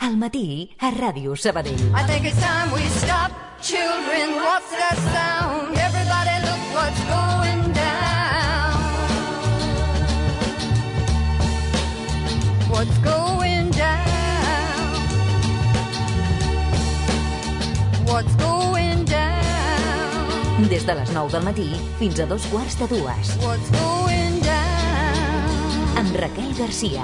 Al matí, a Ràdio Sabadell. I think it's time we stop. Children, what's that sound? Everybody look what's going down. What's going down? What's going down? Des de les 9 del matí fins a 2:15. What's going down? Amb Raquel Garcia.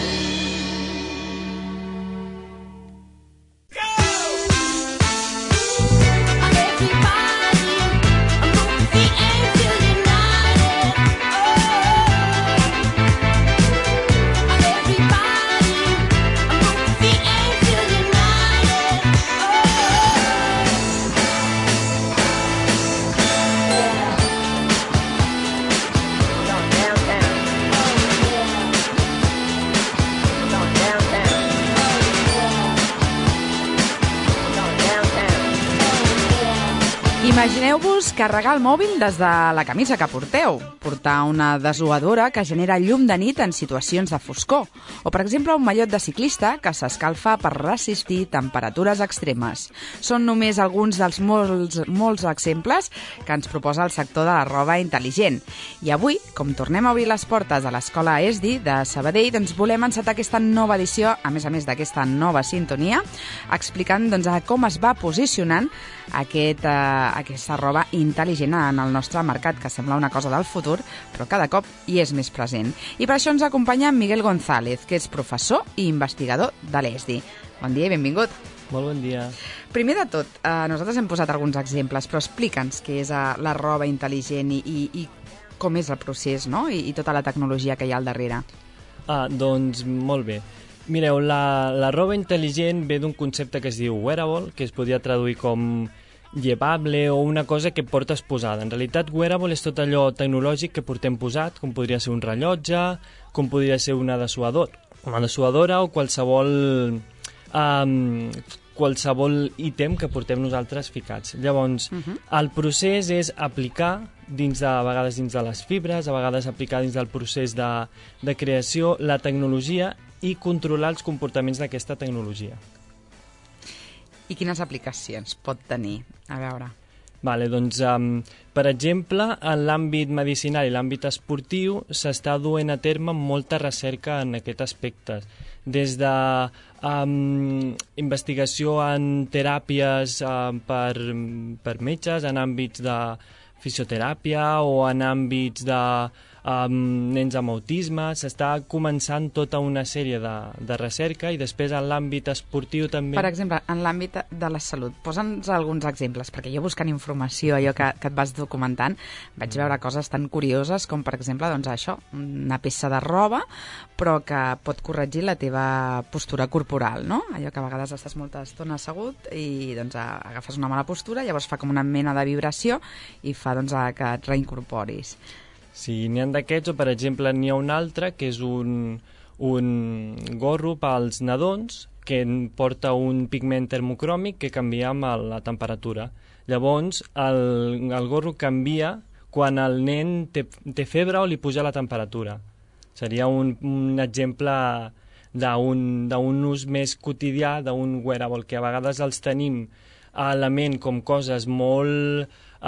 Imagineu-vos carregar el mòbil des de la camisa que porteu, portar una dessuadora que genera llum de nit en situacions de foscor, o, per exemple, un mallot de ciclista que s'escalfa per resistir temperatures extremes. Són només alguns dels molts exemples que ens proposa el sector de la roba intel·ligent. I avui, com tornem a obrir les portes a l'Escola ESDI de Sabadell, doncs volem encetar aquesta nova edició, a més d'aquesta nova sintonia, explicant com es va posicionant aquesta roba intel·ligent en el nostre mercat, que sembla una cosa del futur, però cada cop hi és més present. I per això ens acompanya Miguel González, que és professor i investigador de l'ESDI. Bon dia i benvingut. Molt bon dia. Primer de tot, nosaltres hem posat alguns exemples, però explica'ns què és la roba intel·ligent i com és el procés, no? I tota la tecnologia que hi ha al darrere. Doncs molt bé. Mireu, la roba intel·ligent ve d'un concepte que es diu wearable, que es podria traduir com llevable o una cosa que portes posada. En realitat, wearable és tot allò tecnològic que portem posat, com podria ser un rellotge, com podria ser una dessuadora o qualsevol ítem que portem nosaltres ficats. Llavors, el procés és aplicar a vegades dins de les fibres, a vegades aplicar dins del procés de creació la tecnologia i controlar els comportaments d'aquesta tecnologia. I quines aplicacions pot tenir? A veure. Doncs, per exemple, en l'àmbit medicinal i l'àmbit esportiu s'està duent a terme molta recerca en aquest aspecte. Des de investigació en teràpies per metges, en àmbits de fisioteràpia o en àmbits de nens amb autisme, s'està començant tota una sèrie de recerca i després en l'àmbit esportiu també. Per exemple, en l'àmbit de la salut, posa'ns alguns exemples, perquè jo buscant informació, allò que et vas documentant, vaig veure coses tan curioses com, per exemple, una peça de roba, però que pot corregir la teva postura corporal, no? Allò que a vegades estàs molta estona assegut i agafes una mala postura, llavors fa com una mena de vibració i fa que et reincorporis. Sí, n'hi ha d'aquests, o per exemple n'hi ha un altre que és un gorro pels nadons que porta un pigment termocròmic que canvia amb la temperatura. Llavors, el gorro canvia quan el nen té febre o li puja la temperatura. Seria un exemple d'un ús més quotidià d'un wearable, que a vegades els tenim a la ment com coses molt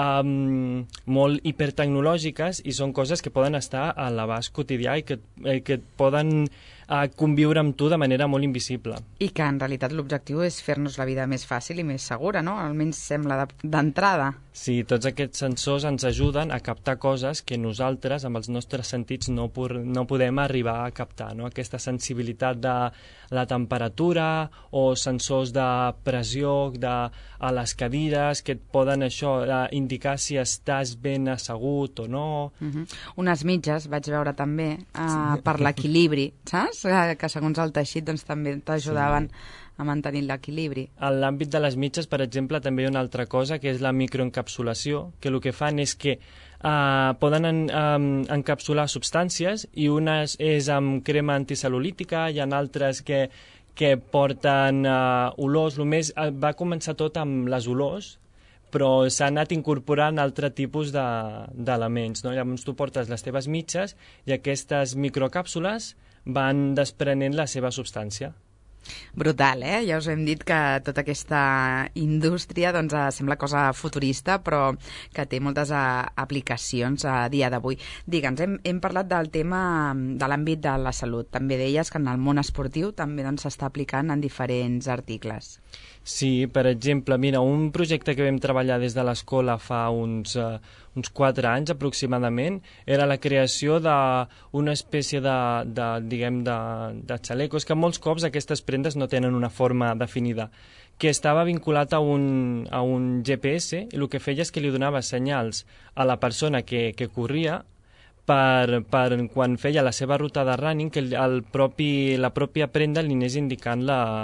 hipertecnològiques i són coses que poden estar a l'abast quotidià i que poden conviure amb tu de manera molt invisible. I que en realitat l'objectiu és fer-nos la vida més fàcil i més segura, no? Almenys sembla d'entrada. Sí, tots aquests sensors ens ajuden a captar coses que nosaltres, amb els nostres sentits, no podem arribar a captar, no? Aquesta sensibilitat de la temperatura o sensors de pressió a les cadires que et poden indicar si estàs ben assegut o no. Unes mitges, vaig veure també, per l'equilibri, saps? Que segons el teixit també t'ajudaven a mantenir l'equilibri. En l'àmbit de les mitges, per exemple, també hi ha una altra cosa, que és la microencapsulació, que el que fan és que poden encapsular substàncies i unes és amb crema anticel·lulítica, hi ha altres que porten olors. Només va començar tot amb les olors, però s'ha anat incorporant altre tipus d'elements, no? Llavors tu portes les teves mitges i aquestes microcàpsules van desprenent la seva substància. Brutal, eh? Ja us hem dit que tota aquesta indústria doncs, sembla cosa futurista, però que té moltes aplicacions a dia d'avui. Digue'ns, hem parlat del tema de l'àmbit de la salut. També deies que en el món esportiu també s'està aplicant en diferents articles. Sí, per exemple, mira, un projecte que vam treballar des de l'escola fa uns 4 anys aproximadament era la creació d'una espècie de xalecos, que molts cops aquestes prendes no tenen una forma definida, que estava vinculat a un GPS i el que feia és que li donava senyals a la persona que corria per quan feia la seva ruta de running, que la pròpia prenda li anés indicant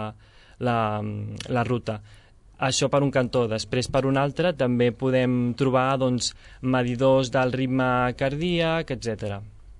la ruta. Això per un cantó. Després, per un altre, també podem trobar medidors del ritme cardíac, etc.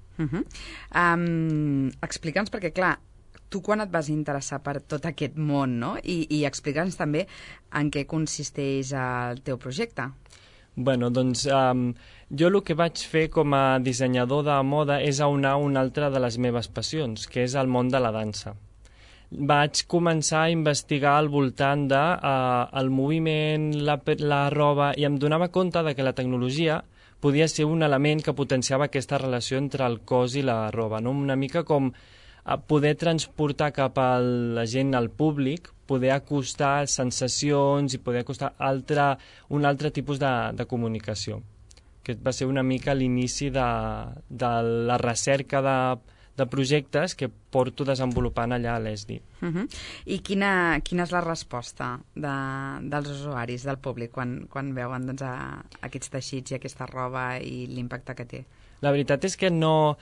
Explica'ns, perquè clar, tu quan et vas interessar per tot aquest món, no? I explica'ns també en què consisteix el teu projecte. Bueno, jo el que vaig fer com a dissenyador de moda és aunar una altra de les meves passions, que és el món de la dansa. Vaig començar a investigar al voltant del moviment, la roba, i em donava compte que la tecnologia podia ser un element que potenciava aquesta relació entre el cos i la roba, no? Una mica com poder transportar cap a la gent, al públic, poder acostar sensacions i poder acostar un altre tipus de comunicació. Aquest va ser una mica l'inici de la recerca de projectes que porto desenvolupant allà a l'ESDI. I quina és la resposta dels usuaris, del públic, quan veuen aquests teixits i aquesta roba i l'impacte que té? La veritat és que no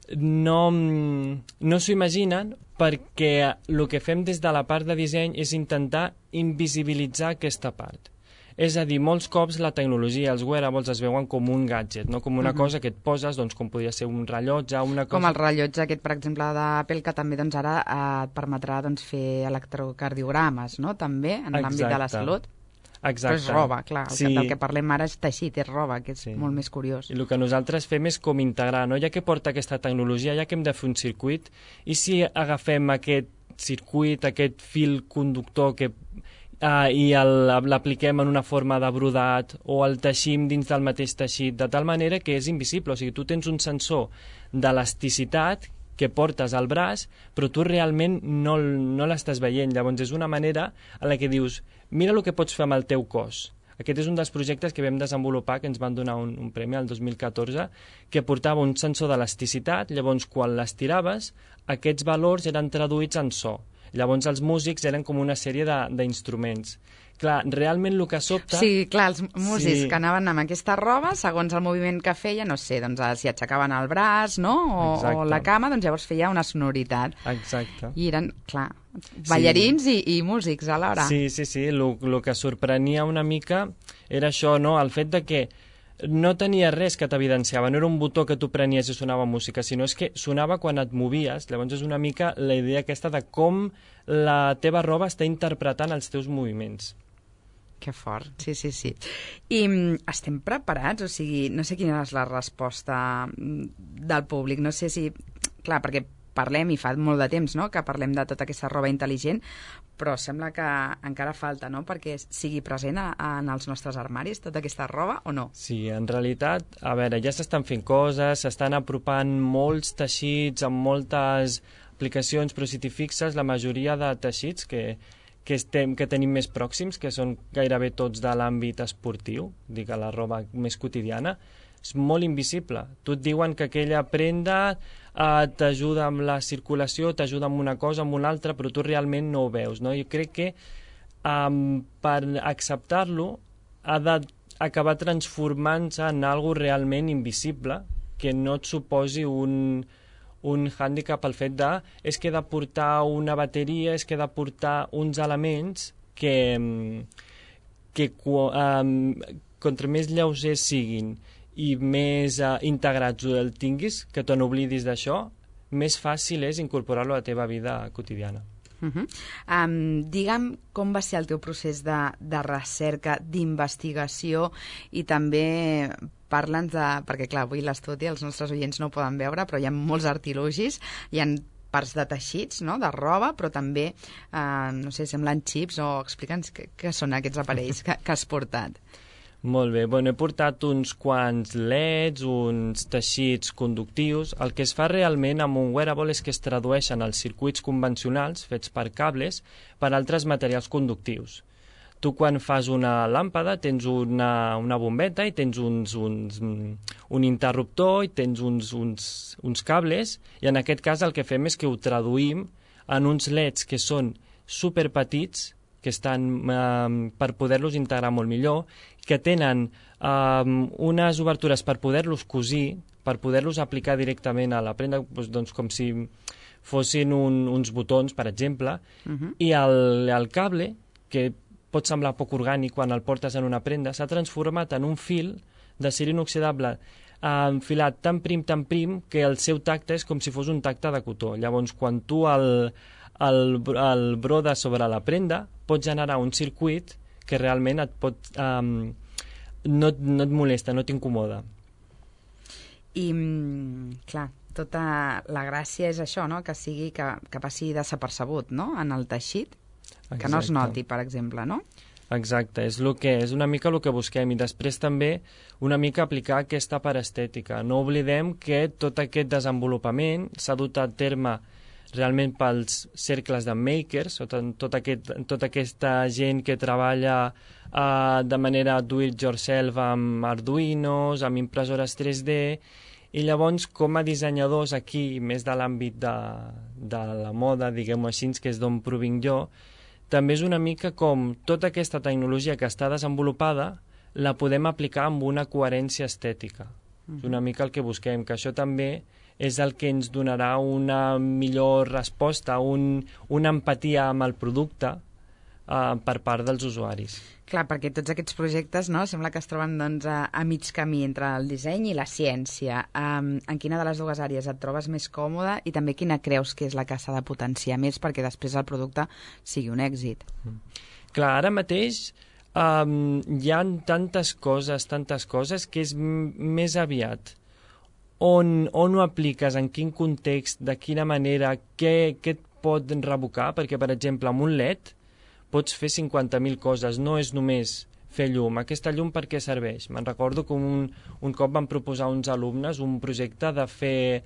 s'ho imaginen, perquè el que fem des de la part de disseny és intentar invisibilitzar aquesta part. És a dir, molts cops la tecnologia, els wearables, es veuen com un gadget, no? Com una cosa que et poses, com podria ser un rellotge, una cosa... Com el rellotge aquest, per exemple, d'Apple, que també ara et permetrà fer electrocardiogrames, no? També, en l'àmbit de la salut. Exacte. Però és roba, clar. Del que parlem ara és teixit, és roba, que és molt més curiós. I el que nosaltres fem és com integrar, no? Ja que porta aquesta tecnologia, ja que hem de fer un circuit, i si agafem aquest circuit, aquest fil conductor i l'apliquem en una forma de brodat o el teixim dins del mateix teixit, de tal manera que és invisible. O sigui, tu tens un sensor d'elasticitat que portes al braç, però tu realment no l'estàs veient. Llavors és una manera en la que dius, mira el que pots fer amb el teu cos. Aquest és un dels projectes que vam desenvolupar, que ens van donar un premi el 2014, que portava un sensor d'elasticitat. Llavors, quan l'estiraves, aquests valors eren traduïts en so. Llavors els músics eren com una sèrie d'instruments. Clar, realment el que sobta... Sí, clar, els músics que anaven amb aquesta roba, segons el moviment que feia, no sé, si aixecaven el braç, no? O la cama, llavors feia una sonoritat. Exacte. I eren, clar, ballarins i músics alhora. Sí. El que sorprenia una mica era això, no? El fet de que no tenia res que t'evidenciava, no era un botó que tu prenies i sonava música, sinó és que sonava quan et movies. Llavors és una mica la idea aquesta de com la teva roba està interpretant els teus moviments. Que fort, sí. I estem preparats? O sigui, no sé quina és la resposta del públic, no sé si... Clar, perquè parlem, i fa molt de temps, no?, que parlem de tota aquesta roba intel·ligent, però sembla que encara falta, no?, perquè sigui present en els nostres armaris tota aquesta roba, o no? Sí, en realitat, a veure, ja s'estan fent coses, s'estan apropant molts teixits amb moltes aplicacions, però si t'hi fixes, la majoria de teixits que tenim més pròxims, que són gairebé tots de l'àmbit esportiu, dic, la roba més quotidiana, és molt invisible. Tu et diuen que aquella prenda t'ajuda amb la circulació, t'ajuda amb una cosa, amb una altra, però tu realment no ho veus, no? Jo crec que per acceptar-lo ha d'acabar transformant-se en algo realment invisible, que no et suposi un hàndicap al fet és que he de portar una bateria, és que he de portar uns elements que contra més lleugers siguin i més integrats el tinguis, que te n'oblidis d'això, més fàcil és incorporar-lo a la teva vida quotidiana. Digue'm com va ser el teu procés de recerca, d'investigació, i també parla'ns perquè clar, avui l'estudi els nostres oients no ho poden veure, però hi ha molts artilugis, hi ha parts de teixits, no?, de roba, però també, no sé, semblen xips, o explica'ns què són aquests aparells que has portat. Molt bé, he portat uns quants LEDs, uns teixits conductius. El que es fa realment amb un wearable és que es tradueixen els circuits convencionals fets per cables per altres materials conductius. Tu quan fas una làmpada tens una bombeta i tens un interruptor i tens uns cables, i en aquest cas el que fem és que ho traduïm en uns LEDs que són superpetits, que estan per poder-los integrar molt millor, que tenen unes obertures per poder-los cosir, per poder-los aplicar directament a la prenda, doncs com si fossin uns botons, per exemple, i el cable, que pot semblar poc orgànic quan el portes en una prenda, s'ha transformat en un fil d'acer inoxidable enfilat tan prim, que el seu tacte és com si fos un tacte de cotó. Llavors, quan tu el broda sobre la prenda, pot generar un circuit que realment et pot, no et molesta, no t'incomoda. I, clar, tota la gràcia és això, no?, que passi desapercebut, no?, en el teixit, que no es noti, per exemple, no? Exacte, és una mica el que busquem, i després també una mica aplicar aquesta parestètica. No oblidem que tot aquest desenvolupament s'ha dut a terme realment pels cercles de makers, tota aquesta gent que treballa de manera do-it-yourself amb Arduinos, amb impressores 3D, i llavors com a dissenyadors aquí, més de l'àmbit de la moda, diguem-ho així, que és d'on provinc jo, també és una mica com tota aquesta tecnologia que està desenvolupada la podem aplicar amb una coherència estètica. És una mica el que busquem, que això també és el que ens donarà una millor resposta, una empatia amb el producte per part dels usuaris. Clar, perquè tots aquests projectes, no?, sembla que es troben doncs, a mig camí entre el disseny i la ciència. En quina de les dues àrees et trobes més còmode i també quina creus que és la que s'ha de potenciar més perquè després el producte sigui un èxit? Clar, ara mateix hi ha tantes coses que és més aviat on ho apliques, en quin context, de quina manera, què et pot revocar, perquè, per exemple, amb un LED pots fer 50.000 coses, no és només fer llum. Aquesta llum per què serveix? Me'n recordo que un cop van proposar uns alumnes un projecte de fer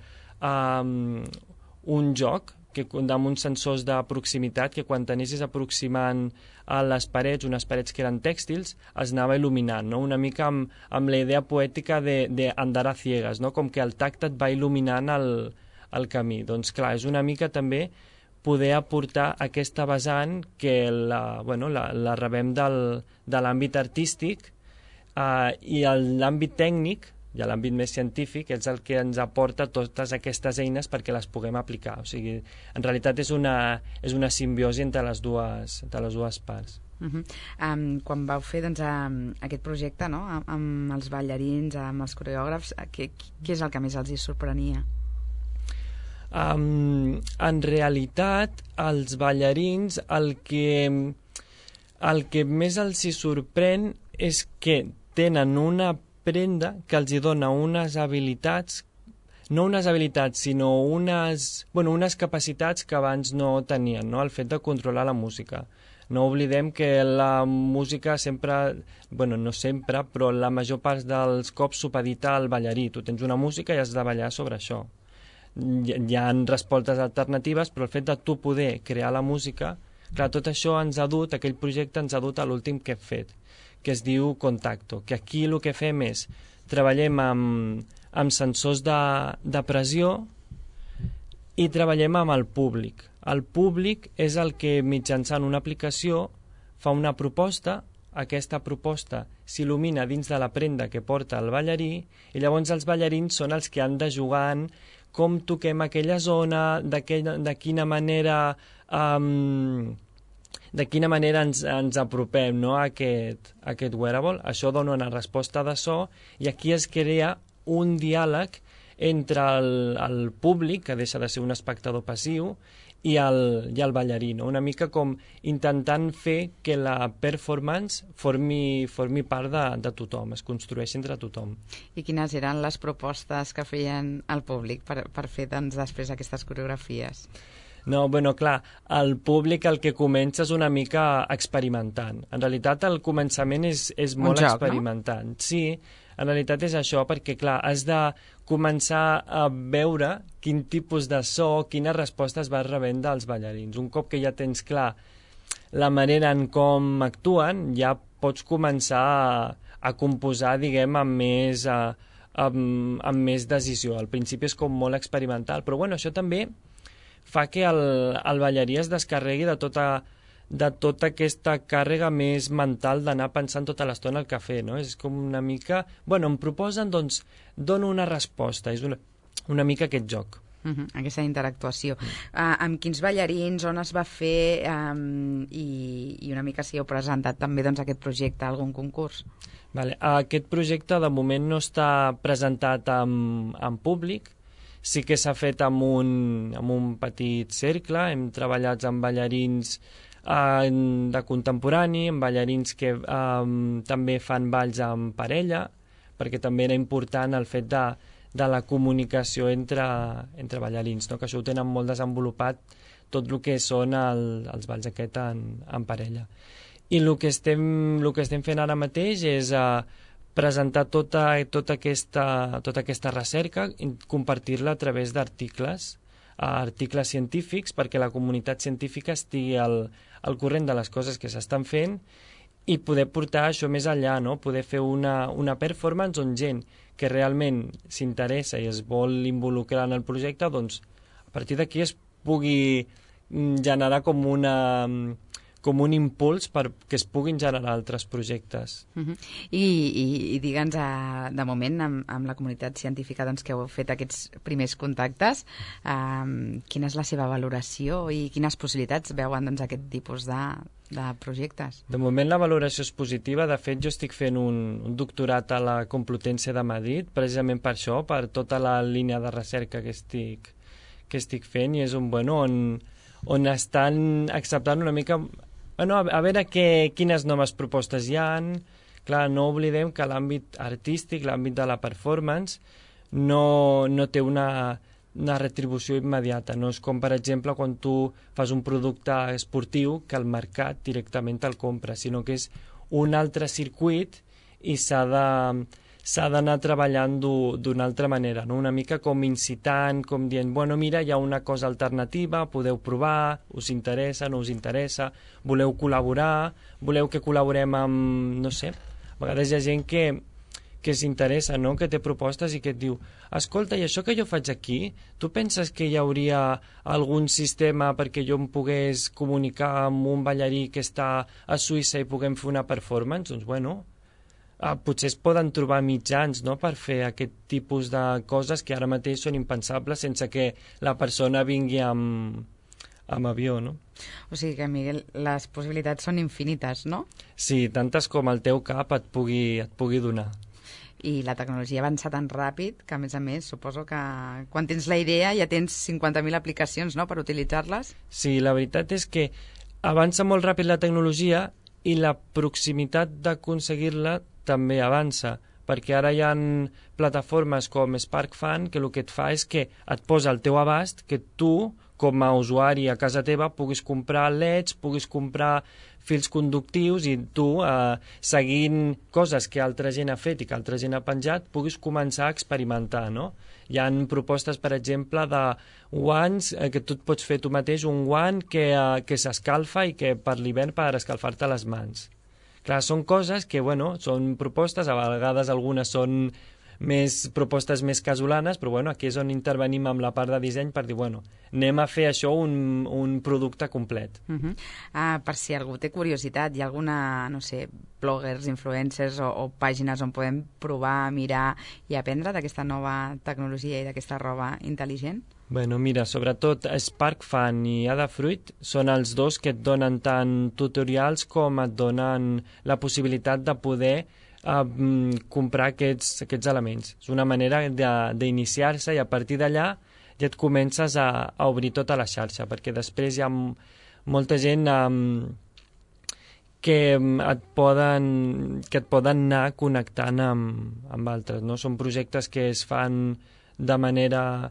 un joc amb uns sensors de proximitat que quan t'anessis aproximant a les parets, unes parets que eren tèxtils, es anava il·luminant, no? Una mica amb la idea poètica d'andar a ciegues, no? Com que el tacte et va il·luminant el camí. Doncs clar, és una mica també poder aportar aquesta vessant que la rebem de l'àmbit artístic i l'àmbit tècnic i a l'àmbit més científic és el que ens aporta totes aquestes eines perquè les puguem aplicar. O sigui, en realitat és una simbiosi entre les dues parts. Quan vau fer aquest projecte, no?, amb els ballarins, amb els coreògrafs, què és el que més els hi sorprenia? En realitat, els ballarins el que més els hi sorprèn és que tenen una prenda que els dona unes habilitats, no unes habilitats, sinó unes capacitats que abans no tenien, no? El fet de controlar la música. No oblidem que la música sempre, no sempre, però la major part dels cops supedita al ballarí. Tu tens una música i has de ballar sobre això. Hi ha respostes alternatives, però el fet de tu poder crear la música, clar, tot això aquell projecte ens ha dut a l'últim que hem fet, que es diu Contacto, que aquí el que fem és treballem amb sensors de pressió i treballem amb el públic. El públic és el que mitjançant una aplicació fa una proposta, aquesta proposta s'il·lumina dins de la prenda que porta el ballarí i llavors els ballarins són els que han de jugar en com toquem aquella zona, de quina manera ens apropem, no, a aquest wearable. Això dona una resposta de so i aquí es crea un diàleg entre el públic, que deixa de ser un espectador passiu, i el ballarí, no? Una mica com intentant fer que la performance formi part de tothom, es construeixi entre tothom. I quines eren les propostes que feien al públic per fer doncs, després aquestes coreografies? No, bueno, clar, el públic el que comença és una mica experimentant. En realitat, el començament és molt joc, experimentant. No? Sí, en realitat és això, perquè, clar, has de començar a veure quin tipus de so, quines respostes vas rebent dels ballarins. Un cop que ja tens clar la manera en com actuen, ja pots començar a composar, diguem, amb més decisió. Al principi és com molt experimental, però bueno, això també fa que el ballarí es descarregui de tota aquesta càrrega més mental d'anar pensant tota l'estona el que fer, no? És com una mica... Bueno, em proposen, doncs, dono una resposta. És una mica aquest joc. Aquesta interactuació. Amb quins ballarins, on es va fer i una mica si heu presentat també doncs, aquest projecte a algun concurs? Vale. Aquest projecte de moment no està presentat en públic, sí que s'ha fet amb un petit cercle, hem treballat amb ballarins de contemporani, amb ballarins que també fan balls en parella, perquè també era important el fet de la comunicació entre ballarins, no? Que això ho tenen molt desenvolupat tot el que són els balls aquest en parella. I el que estem fent ara mateix és presentar tota aquesta recerca i compartir-la a través d'articles científics perquè la comunitat científica estigui al corrent de les coses que s'estan fent i poder portar això més enllà, no? Poder fer una performance on gent que realment s'interessa i es vol involucrar en el projecte, doncs a partir d'aquí es pugui generar com un impuls perquè es puguin generar altres projectes. I digue'ns, de moment, amb la comunitat científica doncs, que heu fet aquests primers contactes, quina és la seva valoració i quines possibilitats veuen doncs, aquest tipus de projectes? De moment la valoració és positiva. De fet, jo estic fent un doctorat a la Complutense de Madrid, precisament per això, per tota la línia de recerca que estic fent, i és on estan acceptant una mica... Bueno, a veure quines noves propostes hi ha. Clar, no oblidem que l'àmbit artístic, l'àmbit de la performance, no té una retribució immediata. No és com, per exemple, quan tu fas un producte esportiu que el mercat directament te'l compra, sinó que és un altre circuit i s'ha d'anar treballant d'una altra manera, no? Una mica com incitant, com dient, bueno, mira, hi ha una cosa alternativa, podeu provar, us interessa, no us interessa, voleu col·laborar, voleu que col·laborem amb, no sé, a vegades hi ha gent que s'interessa, no? Que té propostes i que et diu, escolta, i això que jo faig aquí, tu penses que hi hauria algun sistema perquè jo em pogués comunicar amb un ballarí que està a Suïssa i puguem fer una performance? Doncs, bueno, potser es poden trobar mitjans, no?, per fer aquest tipus de coses que ara mateix són impensables sense que la persona vingui amb avió, no? O sigui que, Miguel, les possibilitats són infinites, no? Sí, tantes com el teu cap et pugui donar. I la tecnologia avança tan ràpid que, a més, suposo que quan tens la idea ja tens 50.000 aplicacions, no?, per utilitzar-les. Sí, la veritat és que avança molt ràpid la tecnologia i la proximitat d'aconseguir-la també avança, perquè ara hi ha plataformes com SparkFun que el que et fa és que et posa al teu abast que tu, com a usuari a casa teva, puguis comprar LEDs, puguis comprar fils conductius i tu, seguint coses que altra gent ha fet i que altra gent ha penjat, puguis començar a experimentar, no? Hi ha propostes, per exemple, de guants que tu et pots fer tu mateix, un guant que s'escalfa i que per l'hivern per escalfar-te les mans. Clar, són coses que, bueno, són propostes, a vegades algunes són propostes més casolanes, però bueno, aquí és on intervenim amb la part de disseny per dir, bueno, anem a fer això un producte complet. Per si algú té curiositat, hi ha alguna, no sé, bloggers, influencers o pàgines on podem provar, mirar i aprendre d'aquesta nova tecnologia i d'aquesta roba intel·ligent? Bueno, mira, sobretot SparkFun i Adafruit són els dos que et donen tant tutorials com et donen la possibilitat de poder comprar aquests elements. És una manera d'iniciar-se i a partir d'allà ja et comences a obrir tota la xarxa, perquè després hi ha molta gent que et poden anar connectant amb altres, no? Són projectes que es fan de manera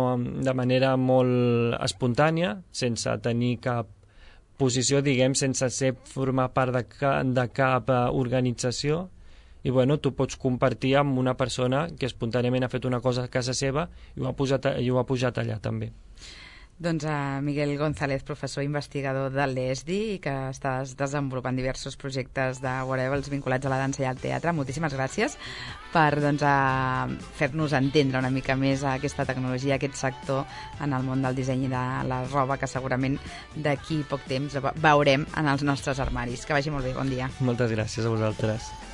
molt espontània, sense tenir cap posició, diguem, sense formar part de cap organització, i bueno, tu pots compartir amb una persona que espontàniament ha fet una cosa a casa seva i ho ha pujat allà també. Doncs a Miguel González, professor investigador de l'ESDI i que estàs desenvolupant diversos projectes de wearables vinculats a la dansa i al teatre. Moltíssimes gràcies per fer-nos entendre una mica més aquesta tecnologia, aquest sector en el món del disseny i de la roba que segurament d'aquí poc temps veurem en els nostres armaris. Que vagi molt bé, bon dia. Moltes gràcies a vosaltres.